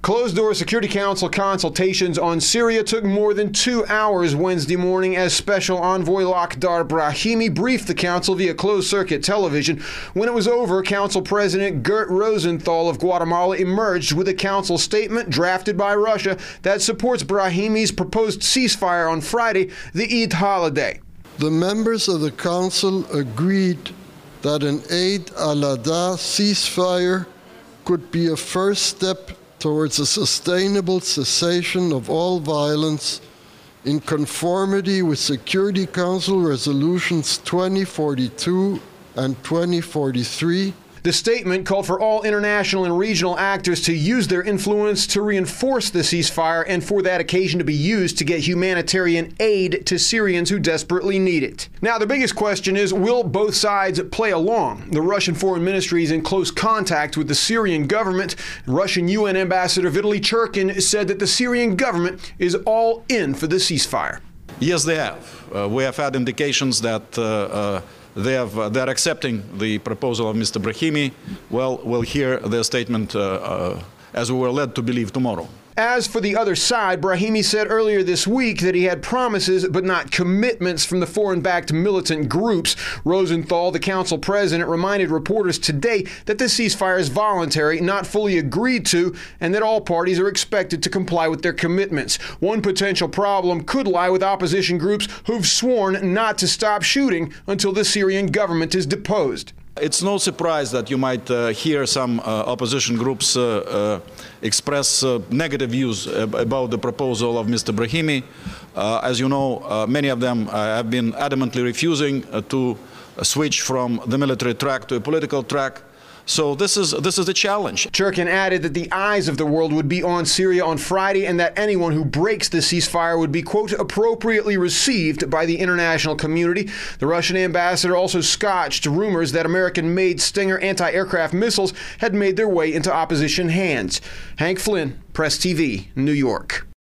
Closed-door Security Council consultations on Syria took more than 2 hours Wednesday morning as Special Envoy Lakhdar Brahimi briefed the council via closed-circuit television. When it was over, Council President Gert Rosenthal of Guatemala emerged with a council statement drafted by Russia that supports Brahimi's proposed ceasefire on Friday, the Eid holiday. The members of the council agreed that an Eid al-Adha ceasefire could be a first step towards a sustainable cessation of all violence in conformity with Security Council Resolutions 2042 and 2043. The statement called for all international and regional actors to use their influence to reinforce the ceasefire and for that occasion to be used to get humanitarian aid to Syrians who desperately need it. Now, the biggest question is, will both sides play along? The Russian Foreign Ministry is in close contact with the Syrian government. Russian UN Ambassador Vitaly Churkin said that the Syrian government is all in for the ceasefire. Yes, they have. We have had indications that they're accepting the proposal of Mr. Brahimi. Well, we'll hear their statement as we were led to believe tomorrow. As for the other side, Brahimi said earlier this week that he had promises but not commitments from the foreign-backed militant groups. Rosenthal, the council president, reminded reporters today that the ceasefire is voluntary, not fully agreed to, and that all parties are expected to comply with their commitments. One potential problem could lie with opposition groups who've sworn not to stop shooting until the Syrian government is deposed. It's no surprise that you might hear some opposition groups express negative views about the proposal of Mr. Brahimi. As you know, many of them have been adamantly refusing to switch from the military track to a political track. So this is a challenge. Churkin added that the eyes of the world would be on Syria on Friday and that anyone who breaks the ceasefire would be, quote, appropriately received by the international community. The Russian ambassador also scotched rumors that American-made Stinger anti-aircraft missiles had made their way into opposition hands. Hank Flynn, Press TV, New York.